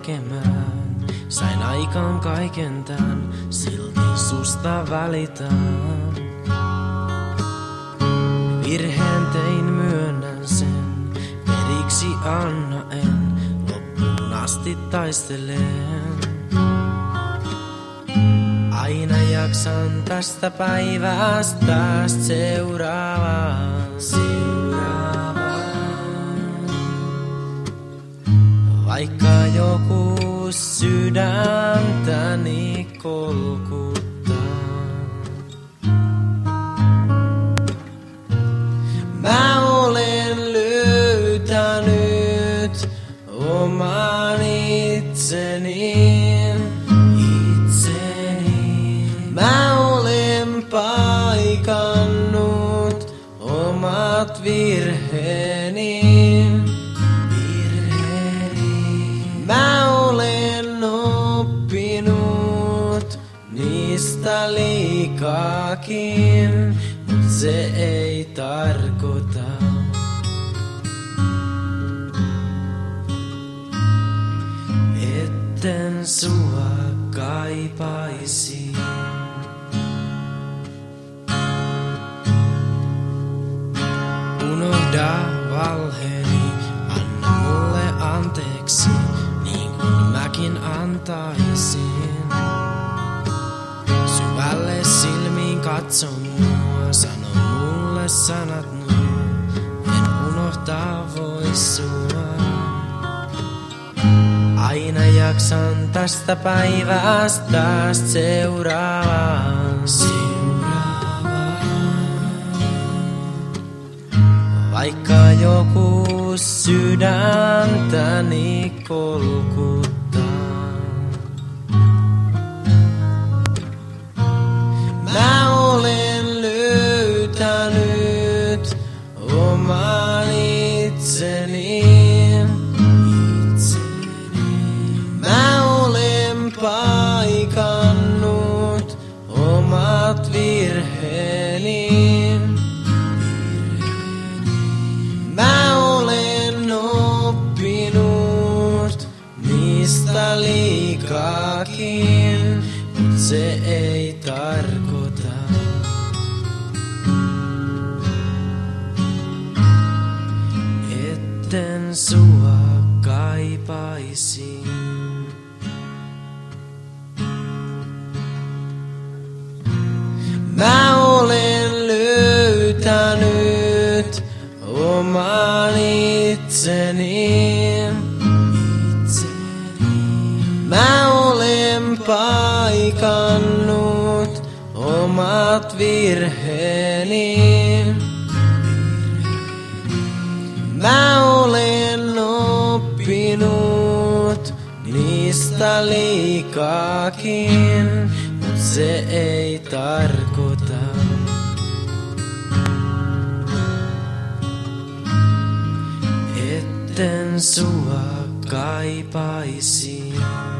tekemään. Sain aikaan kaiken tän, silti susta välitän. Virheen tein, myönnän sen, periksi anna en, loppuun asti taistelen. Aina jaksan tästä päivästä tästä seuraavaan. Vaikka joku sydäntäni kolkuttaa. Mä olen löytänyt oman itseni. Mä olen paikannut omat virheeni. Mä olen oppinut niistä liikaakin, mut se ei tarkoita, etten sua kaipaisi. Unohda valheeni, anna mulle anteeksi, niin kuin mäkin antaisin. Syvälle silmiin katso mua, sano mulle sanat nuo, en unohtaa voi sua. Aina jaksan tästä päivästä tästä seuraavaan. Vaikka joku sydäntäni kolkuttaa. Mä olen löytänyt oman itseni. Mä olen paikannut omat virheeni. Mä olen oppinut niistä liikaakin, mut se ei tarkoita, etten sua kaipaisi. Mä olen löytänyt oman itseni. Mä olen paikannut omat virheeni. Mä olen oppinut niistä liikaakin, mut se ei tarkoita, etten sua kaipaisi.